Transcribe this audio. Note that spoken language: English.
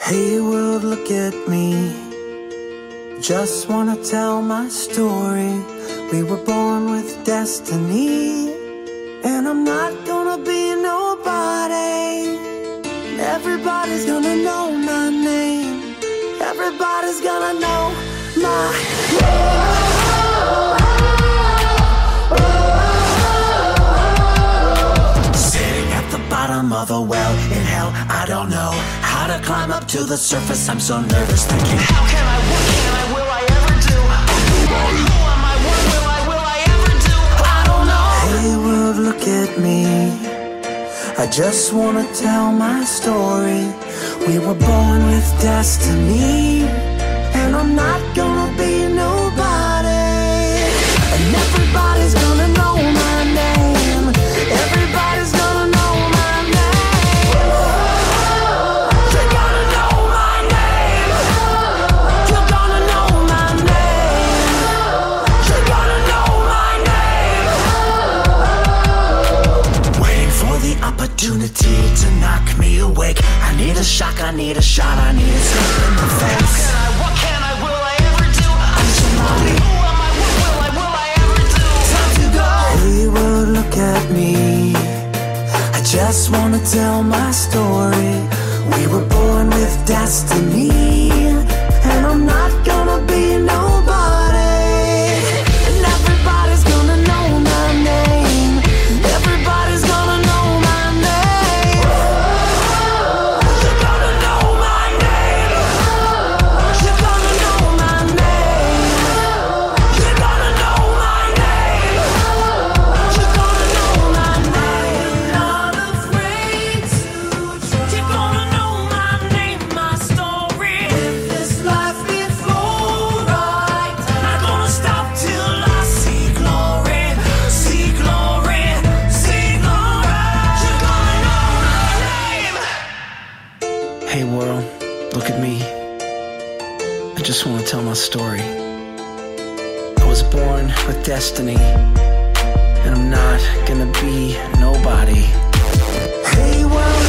Hey world, look at me. Just wanna tell my story. We were born with destiny, and I'm not gonna be nobody. Everybody's gonna know my name. Everybody's gonna know my name. Sitting at the bottom of a well in hell, I don't know how to climb up to the surface. I'm so nervous thinking, how can I, what can I, will I ever do? Who am I, what will I ever do? I don't know. Hey world, look at me. I just wanna tell my story. We were born with destiny, and I'm not gonna be nobody. And everybody's gonna know my name. Everybody's gonna know my name. You're gonna know my name. You're gonna know my name. You're gonna know my name. Waiting for the opportunity to knock me awake. I need a shock, I need a shot, I need a slap in the face. How can I, what can I, will I ever do? I'm somebody. Who am I, what will I ever do? Time to go. Hey world, look at me. I just wanna tell my story. We were born with destiny, and I'm not gonna be nobody. And everybody's gonna know my name. Everybody's gonna know my name. You're gonna know my name. You're gonna know my name. You're gonna know my name. You're gonna know my name. Not afraid to try. You're gonna know my name, my story. If this life before right, not gonna stop till I see glory, see glory, see glory. You're gonna know my name. Hey world, look at me. I just wanna tell my story. I was born with destiny, and I'm not gonna be nobody. Hey world,